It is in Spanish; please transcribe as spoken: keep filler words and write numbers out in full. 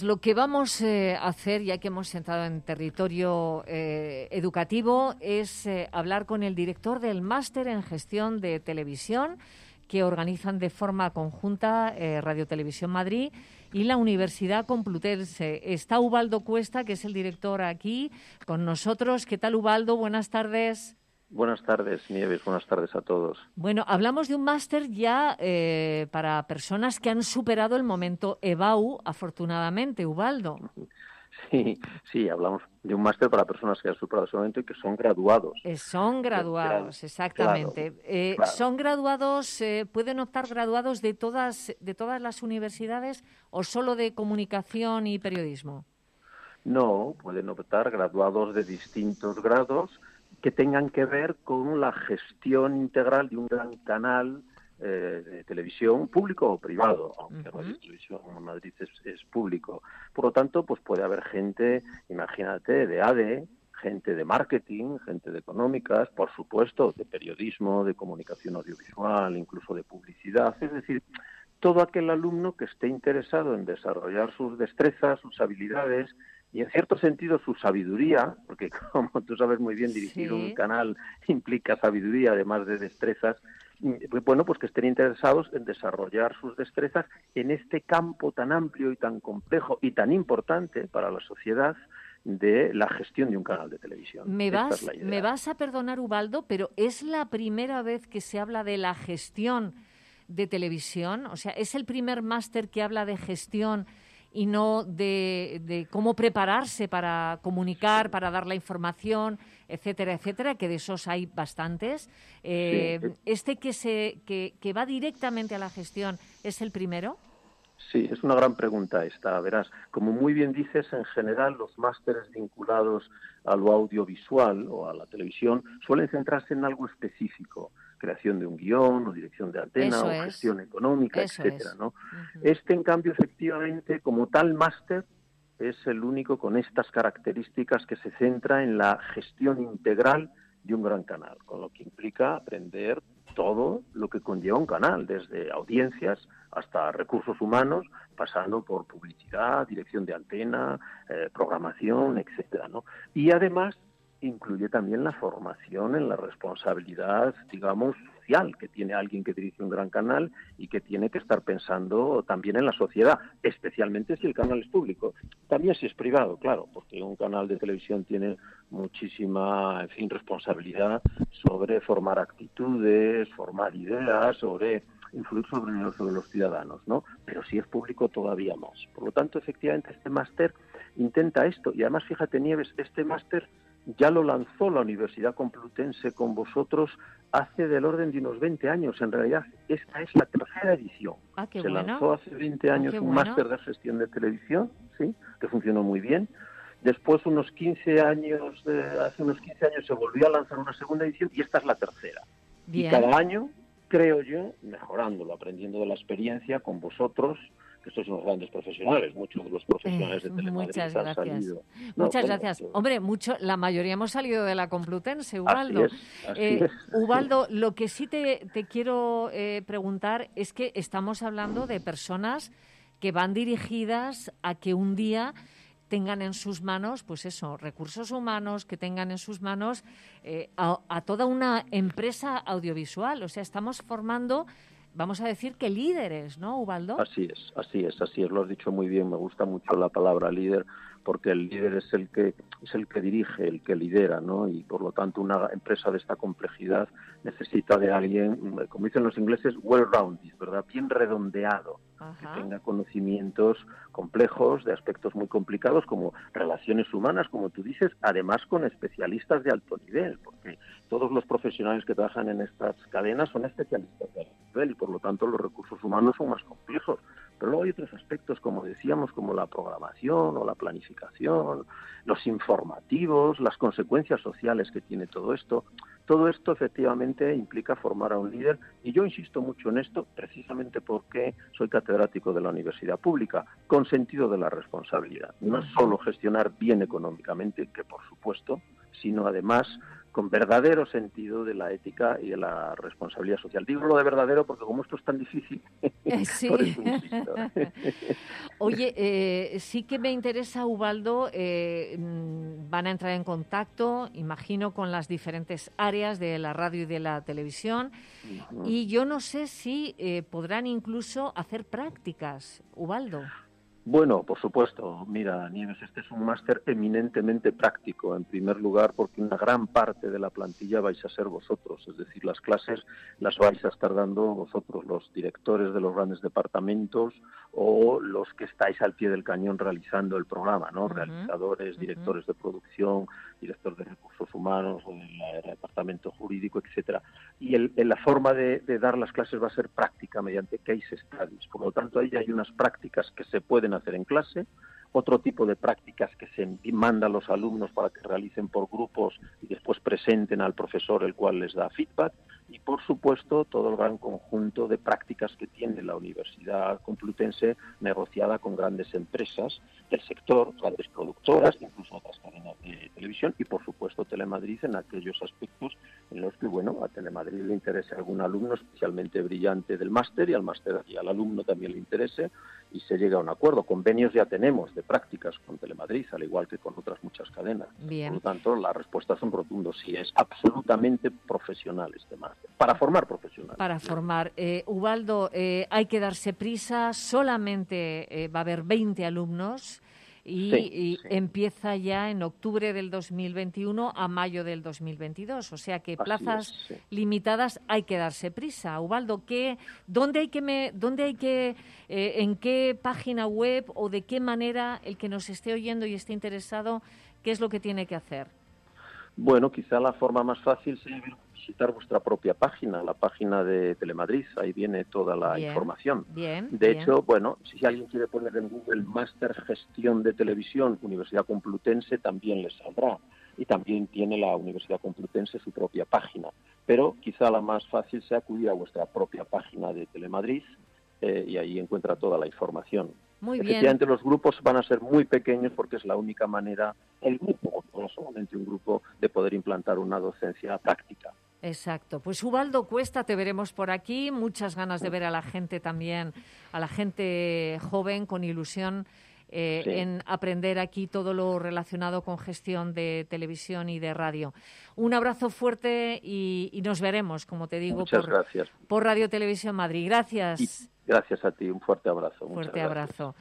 Lo que vamos eh, a hacer, ya que hemos entrado en territorio eh, educativo, es eh, hablar con el director del Máster en Gestión de Televisión que organizan de forma conjunta eh, Radio Televisión Madrid y la Universidad Complutense. Está Ubaldo Cuesta, que es el director aquí con nosotros. ¿Qué tal, Ubaldo? Buenas tardes. Buenas tardes, Nieves. Buenas tardes a todos. Bueno, hablamos de un máster ya eh, para personas que han superado el momento EBAU, afortunadamente, Ubaldo. Sí, sí, hablamos de un máster para personas que han superado ese momento y que son graduados. Eh, son graduados, Claro, exactamente. claro, eh, claro. ¿Son graduados, eh, pueden optar graduados de todas, de todas las universidades o solo de comunicación y periodismo? No, pueden optar graduados de distintos grados que tengan que ver con la gestión integral de un gran canal eh, de televisión público o privado, aunque Uh-huh. Radio Televisión en Madrid es, es público. Por lo tanto, pues puede haber gente, imagínate, de A D E, gente de marketing, gente de económicas, por supuesto, de periodismo, de comunicación audiovisual, incluso de publicidad. Es decir, todo aquel alumno que esté interesado en desarrollar sus destrezas, sus habilidades y, en cierto sentido, su sabiduría, porque, como tú sabes muy bien, dirigir Sí. un canal implica sabiduría, además de destrezas. Bueno, pues que estén interesados en desarrollar sus destrezas en este campo tan amplio y tan complejo y tan importante para la sociedad de la gestión de un canal de televisión. Me Esta vas, es la idea. me vas a perdonar, Ubaldo, pero es la primera vez que se habla de la gestión de televisión. O sea, es el primer máster que habla de gestión y no de, de cómo prepararse para comunicar, para dar la información, etcétera, etcétera, que de esos hay bastantes. Eh, Sí. ¿Este que, se, que, que va directamente a la gestión es el primero? Sí, es una gran pregunta esta. Verás, como muy bien dices, en general los másteres vinculados a lo audiovisual o a la televisión suelen centrarse en algo específico, creación de un guión o dirección de antena Eso o es. gestión económica, Eso etcétera, es. ¿no? Uh-huh. Este, en cambio, efectivamente, como tal máster, es el único con estas características que se centra en la gestión integral de un gran canal, con lo que implica aprender todo lo que conlleva un canal, desde audiencias hasta recursos humanos, pasando por publicidad, dirección de antena, eh, programación, etcétera, ¿no? Y además incluye también la formación en la responsabilidad, digamos, social que tiene alguien que dirige un gran canal y que tiene que estar pensando también en la sociedad, especialmente si el canal es público. También si es privado, claro, porque un canal de televisión tiene muchísima, en fin, responsabilidad sobre formar actitudes, formar ideas, sobre influir sobre, sobre los ciudadanos, ¿no? Pero si es público todavía más. Por lo tanto, efectivamente, este máster intenta esto. Y además, fíjate, Nieves, este máster ya lo lanzó la Universidad Complutense con vosotros hace del orden de unos veinte años. En realidad, esta es la tercera edición. Ah, qué Se bueno. lanzó hace veinte años Ah, un bueno. máster de gestión de televisión, ¿sí?, que funcionó muy bien. Después, unos quince años, de, hace unos quince años se volvió a lanzar una segunda edición y esta es la tercera. Bien. Y cada año, creo yo, mejorándolo, aprendiendo de la experiencia con vosotros, que sois unos grandes profesionales, muchos de los profesionales eh, de Telemadrid muchas han gracias. salido. No, Muchas bueno, gracias. yo... Hombre, mucho, la mayoría hemos salido de la Complutense, Ubaldo. Así es, así eh, es. Ubaldo, lo que sí te, te quiero eh, preguntar es que estamos hablando de personas que van dirigidas a que un día tengan en sus manos, pues eso, recursos humanos, que tengan en sus manos eh, a, a toda una empresa audiovisual. O sea, estamos formando, vamos a decir que líderes, ¿no, Ubaldo? Así es, así es, así es, lo has dicho muy bien, me gusta mucho la palabra líder, porque el líder es el que es el que dirige, el que lidera, ¿no? Y por lo tanto una empresa de esta complejidad necesita de alguien, como dicen los ingleses, well-rounded, ¿verdad? Bien redondeado. Ajá. Que tenga conocimientos complejos de aspectos muy complicados como relaciones humanas, como tú dices, además con especialistas de alto nivel, porque todos los profesionales que trabajan en estas cadenas son especialistas de alto nivel y por lo tanto los recursos humanos son más complejos. Pero luego hay otros aspectos, como decíamos, como la programación o la planificación, los informativos, las consecuencias sociales que tiene todo esto. Todo esto efectivamente implica formar a un líder y yo insisto mucho en esto precisamente porque soy catedrático de la universidad pública, con sentido de la responsabilidad. No es solo gestionar bien económicamente, que por supuesto, sino además con verdadero sentido de la ética y de la responsabilidad social. Digo lo de verdadero porque como esto es tan difícil, sí. por eso insisto. Oye, eh, sí que me interesa, Ubaldo, eh, van a entrar en contacto, imagino, con las diferentes áreas de la radio y de la televisión, uh-huh. y yo no sé si eh, podrán incluso hacer prácticas, Ubaldo. Bueno, por supuesto. Mira, Nieves, este es un máster eminentemente práctico, en primer lugar, porque una gran parte de la plantilla vais a ser vosotros, es decir, las clases las vais a estar dando vosotros, los directores de los grandes departamentos o los que estáis al pie del cañón realizando el programa, ¿no? Uh-huh. Realizadores, directores uh-huh. de producción, directores de recursos humanos, o del departamento jurídico, etcétera. Y el, el, la forma de, de dar las clases va a ser práctica mediante case studies. Por lo tanto, ahí hay unas prácticas que se pueden hacer en clase, otro tipo de prácticas que se manda a los alumnos para que realicen por grupos y después presenten al profesor, el cual les da feedback, y por supuesto todo el gran conjunto de prácticas que tiene la Universidad Complutense negociada con grandes empresas del sector, grandes productoras, incluso otras cadenas de televisión, y por supuesto Telemadrid en aquellos aspectos en los que, bueno, a Telemadrid le interese a algún alumno especialmente brillante del máster, y al máster y al alumno también le interese, y se llega a un acuerdo. Convenios ya tenemos de prácticas con Telemadrid, al igual que con otras muchas cadenas. Bien. Por lo tanto, las respuestas son rotundas. Sí, es absolutamente profesional este máster, para formar profesionales. Para formar. Eh, Ubaldo, eh, hay que darse prisa, solamente eh, va a haber veinte alumnos y, sí, y sí. empieza ya en octubre del dos mil veintiuno a mayo del dos mil veintidós. O sea que plazas es, sí. limitadas, hay que darse prisa. Ubaldo, ¿qué, dónde hay que, me, dónde hay que eh, en qué página web o de qué manera el que nos esté oyendo y esté interesado, qué es lo que tiene que hacer? Bueno, quizá la forma más fácil sea visitar vuestra propia página, la página de Telemadrid, ahí viene toda la bien, información. Bien, de bien. hecho, bueno, si alguien quiere poner en Google Máster Gestión de Televisión Universidad Complutense, también les saldrá. Y también tiene la Universidad Complutense su propia página. Pero quizá la más fácil sea acudir a vuestra propia página de Telemadrid eh, y ahí encuentra toda la información. Muy bien. Efectivamente, los grupos van a ser muy pequeños porque es la única manera, el grupo, no solamente un grupo, de poder implantar una docencia práctica. Exacto. Pues Ubaldo Cuesta, te veremos por aquí. Muchas ganas de ver a la gente también, a la gente joven con ilusión eh, sí. en aprender aquí todo lo relacionado con gestión de televisión y de radio. Un abrazo fuerte y, y nos veremos, como te digo, Muchas por, gracias. por Radio Televisión Madrid. Gracias. Y gracias a ti. Un fuerte abrazo. Fuerte Muchas gracias. abrazo.